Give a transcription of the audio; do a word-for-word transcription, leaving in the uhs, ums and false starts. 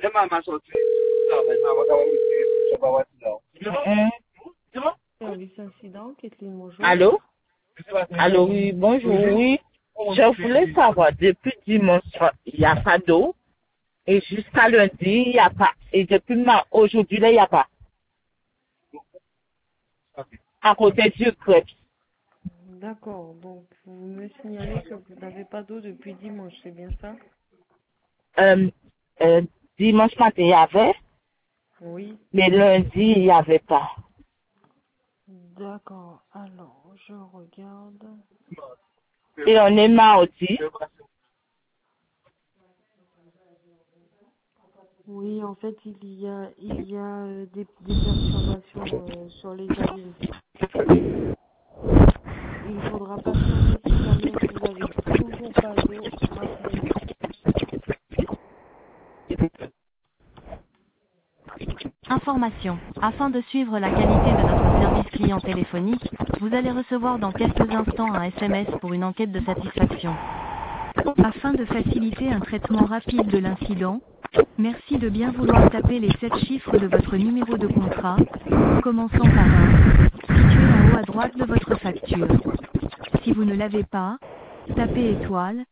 Hum. Service incident, Kathleen, bonjour. Allô? Allô, oui, bonjour, oui. Je voulais savoir, depuis dimanche, il n'y a pas d'eau. Et jusqu'à lundi, il n'y a pas. Et depuis ma- aujourd'hui, là, il n'y a pas. À côté du crêpe. D'accord, donc vous me signalez que vous n'avez pas d'eau depuis dimanche, c'est bien ça? Euh, euh, dimanche matin, il y avait. Oui. Mais lundi, il n'y avait pas. D'accord, alors je regarde. Et on est mardi. Oui, en fait, il y a, il y a euh, des, des perturbations euh, sur les avis. Il faudra patienter si jamais vous avez toujours pas d'eau. Rappelez-nous. Information. Afin de suivre la qualité de notre service client téléphonique, vous allez recevoir dans quelques instants un S M S pour une enquête de satisfaction. Afin de faciliter un traitement rapide de l'incident, merci de bien vouloir taper les sept chiffres de votre numéro de contrat, commençant par un, situé en haut à droite de votre facture. Si vous ne l'avez pas, tapez étoile,